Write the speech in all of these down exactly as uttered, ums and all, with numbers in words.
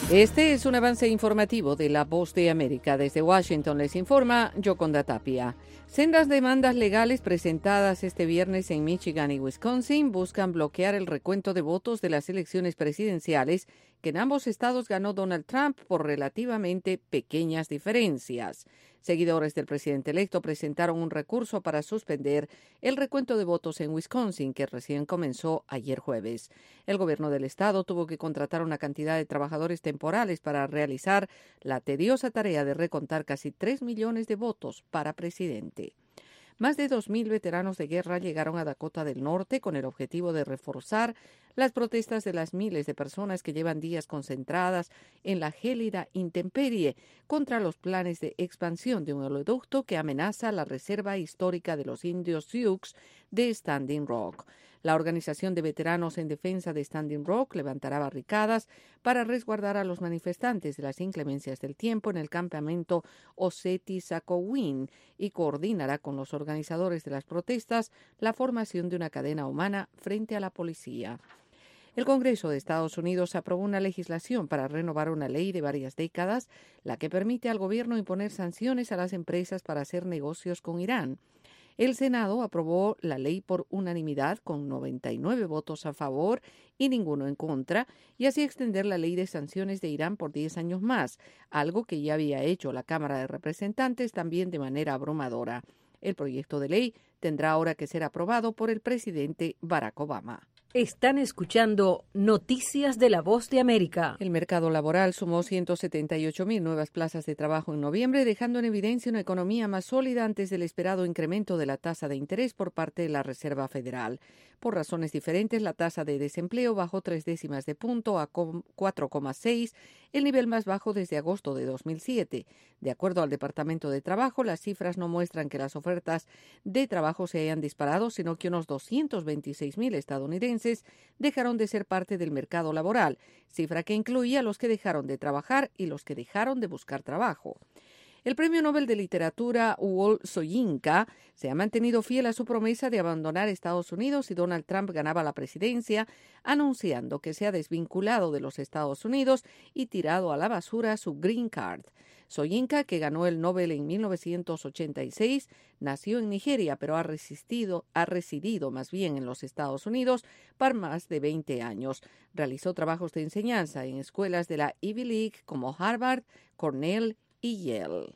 Este es un avance informativo de La Voz de América. Desde Washington les informa Yoconda Tapia. Sendas demandas legales presentadas este viernes en Michigan y Wisconsin buscan bloquear el recuento de votos de las elecciones presidenciales que en ambos estados ganó Donald Trump por relativamente pequeñas diferencias. Seguidores del presidente electo presentaron un recurso para suspender el recuento de votos en Wisconsin, que recién comenzó ayer jueves. El gobierno del estado tuvo que contratar una cantidad de trabajadores temporales para realizar la tediosa tarea de recontar casi tres millones de votos para presidente. Más de dos mil veteranos de guerra llegaron a Dakota del Norte con el objetivo de reforzar las protestas de las miles de personas que llevan días concentradas en la gélida intemperie contra los planes de expansión de un oleoducto que amenaza la reserva histórica de los indios Sioux de Standing Rock. La organización de veteranos en defensa de Standing Rock levantará barricadas para resguardar a los manifestantes de las inclemencias del tiempo en el campamento Oceti-Sakowin y coordinará con los organizadores de las protestas la formación de una cadena humana frente a la policía. El Congreso de Estados Unidos aprobó una legislación para renovar una ley de varias décadas, la que permite al gobierno imponer sanciones a las empresas para hacer negocios con Irán. El Senado aprobó la ley por unanimidad con noventa y nueve votos a favor y ninguno en contra, y así extender la ley de sanciones de Irán por diez años más, algo que ya había hecho la Cámara de Representantes también de manera abrumadora. El proyecto de ley tendrá ahora que ser aprobado por el presidente Barack Obama. Están escuchando Noticias de La Voz de América. El mercado laboral sumó ciento setenta y ocho mil nuevas plazas de trabajo en noviembre, dejando en evidencia una economía más sólida antes del esperado incremento de la tasa de interés por parte de la Reserva Federal. Por razones diferentes, la tasa de desempleo bajó tres décimas de punto a cuatro coma seis, el nivel más bajo desde agosto de dos mil siete. De acuerdo al Departamento de Trabajo, las cifras no muestran que las ofertas de trabajo se hayan disparado, sino que unos doscientos veintiséis mil estadounidenses dejaron de ser parte del mercado laboral, cifra que incluía a los que dejaron de trabajar y los que dejaron de buscar trabajo. El Premio Nobel de Literatura Wole Soyinka se ha mantenido fiel a su promesa de abandonar Estados Unidos si Donald Trump ganaba la presidencia, anunciando que se ha desvinculado de los Estados Unidos y tirado a la basura su Green Card. Soyinka, que ganó el Nobel en mil novecientos ochenta y seis, nació en Nigeria, pero ha, resistido, ha residido más bien en los Estados Unidos por más de veinte años. Realizó trabajos de enseñanza en escuelas de la Ivy League como Harvard, Cornell y Yale.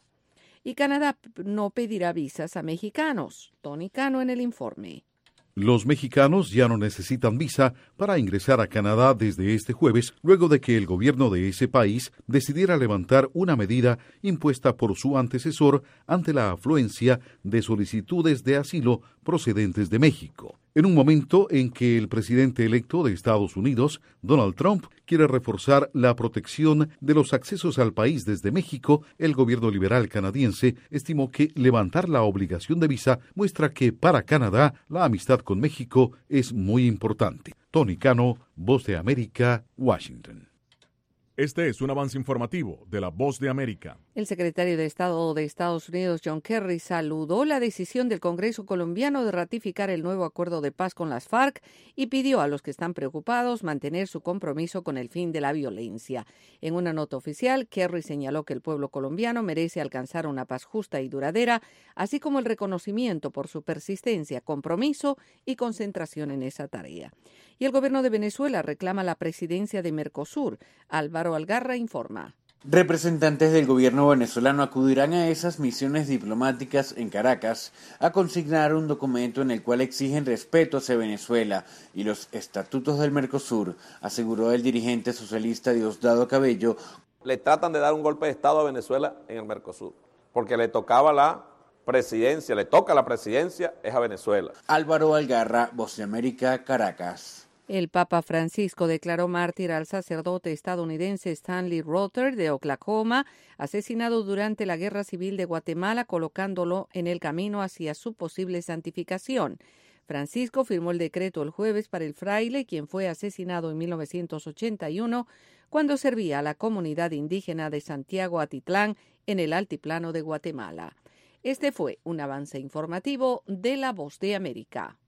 Y Canadá no pedirá visas a mexicanos. Tony Cano en el informe. Los mexicanos ya no necesitan visa para ingresar a Canadá desde este jueves, luego de que el gobierno de ese país decidiera levantar una medida impuesta por su antecesor ante la afluencia de solicitudes de asilo procedentes de México. En un momento en que el presidente electo de Estados Unidos, Donald Trump, quiere reforzar la protección de los accesos al país desde México, el gobierno liberal canadiense estimó que levantar la obligación de visa muestra que para Canadá la amistad con México es muy importante. Tony Cano, Voz de América, Washington. Este es un avance informativo de La Voz de América. El secretario de Estado de Estados Unidos, John Kerry, saludó la decisión del Congreso colombiano de ratificar el nuevo acuerdo de paz con las FARC y pidió a los que están preocupados mantener su compromiso con el fin de la violencia. En una nota oficial, Kerry señaló que el pueblo colombiano merece alcanzar una paz justa y duradera, así como el reconocimiento por su persistencia, compromiso y concentración en esa tarea. Y el gobierno de Venezuela reclama la presidencia de Mercosur. Álvaro Algarra informa. Representantes del gobierno venezolano acudirán a esas misiones diplomáticas en Caracas a consignar un documento en el cual exigen respeto hacia Venezuela y los estatutos del Mercosur, aseguró el dirigente socialista Diosdado Cabello. Le tratan de dar un golpe de Estado a Venezuela en el Mercosur, porque le tocaba la presidencia, le toca la presidencia, es a Venezuela. Álvaro Algarra, Voz de América, Caracas. El Papa Francisco declaró mártir al sacerdote estadounidense Stanley Rother de Oklahoma, asesinado durante la Guerra Civil de Guatemala, colocándolo en el camino hacia su posible santificación. Francisco firmó el decreto el jueves para el fraile, quien fue asesinado en mil novecientos ochenta y uno cuando servía a la comunidad indígena de Santiago Atitlán en el altiplano de Guatemala. Este fue un avance informativo de La Voz de América.